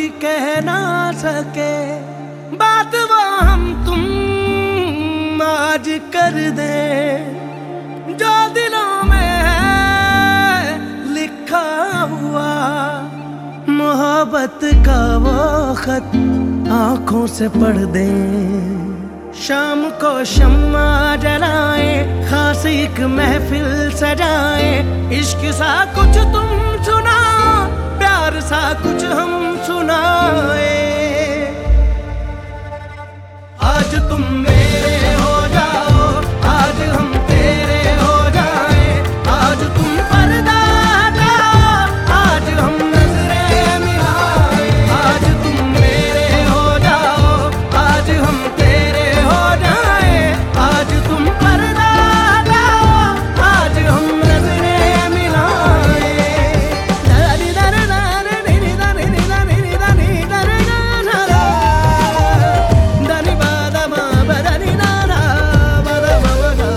कह ना सके बात वो हम तुम आज कर दे जो दिलों में है लिखा हुआ। मोहब्बत का वो खत आंखों से पढ़ दे। शाम को शम्मा जलाए खास एक महफिल सजाए। इश्क सा कुछ तुम सुनाओ प्यार सा कुछ हम सुनाए। आज तुम मेरे हो जाओ आज हम तेरे हो जाए। आज तुम पर्दा हटाओ आज हम नजरें मिलाए। आज तुम मेरे हो जाओ आज हम तेरे हो जाए। आज तुम पर्दा हटाओ आज हम नजरें मिलाए। दानी दानी दानी दानी दानी दानी दानी दानी बादा बादानी दाना बादा बादा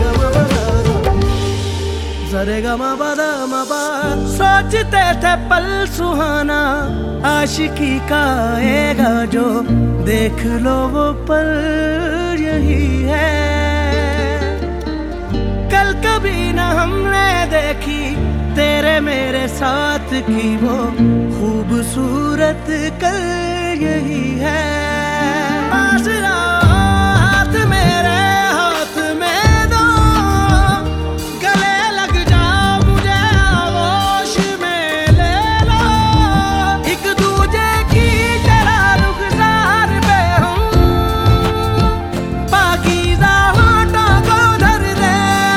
सरे गा मा बादा मा बा। सोचते थे पल सुहाना आशिकी का आएगा जो देख लो वो पल यही है। कल कभी न हमने देखी तेरे मेरे साथ की वो खूबसूरत कल यही है। पास आओ हाथ मेरे हाथ में दो गले लग जाओ मुझे आगोश में ले लो। एक दूजे की जरा रुखसार पे हम पाकीज़ा होठों को धर दे।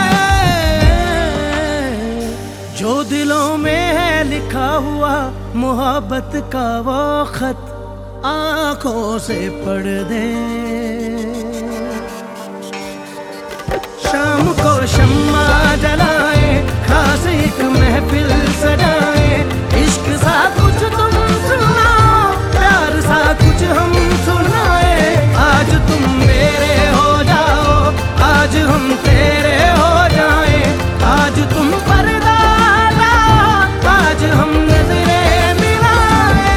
जो दिलों में है लिखा हुआ मोहब्बत का वो खत आंखों से पढ़ दे। शाम को शम्मा जलाए खास एक महफिल सजाए। इश्क सा कुछ तुम सुनाओ प्यार सा कुछ हम सुनाए। आज तुम मेरे हो जाओ आज हम तेरे हो जाए। आज तुम पर्दा हटाओ आज हम नजरें मिलाए।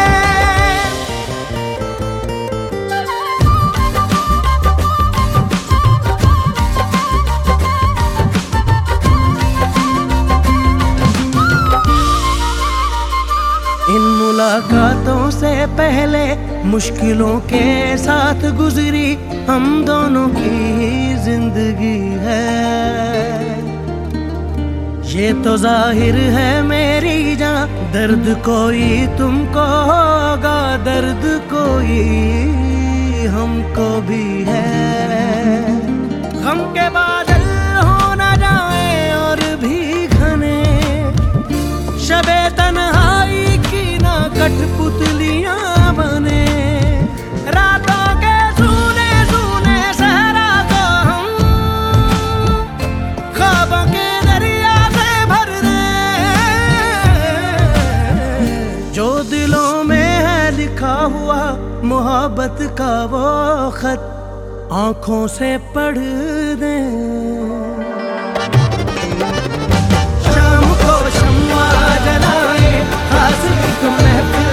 इन मुलाकातों से पहले मुश्किलों के साथ गुजरी हम दोनों की जिंदगी है। ये तो जाहिर है मेरी जान दर्द कोई तुमको होगा दर्द कोई हमको भी है। गम के बादल हो न जाए और भी घने शबे तन्हाई की ना कठपुतलियां बने। रातों के सूने सूने सहरा को हम ख्वाबों के दरिया से भर दे। जो दिलों में है लिखा हुआ मोहब्बत का वो खत आंखों से पढ़ दे। शाम को शम्मा जलाए खास एक महफिल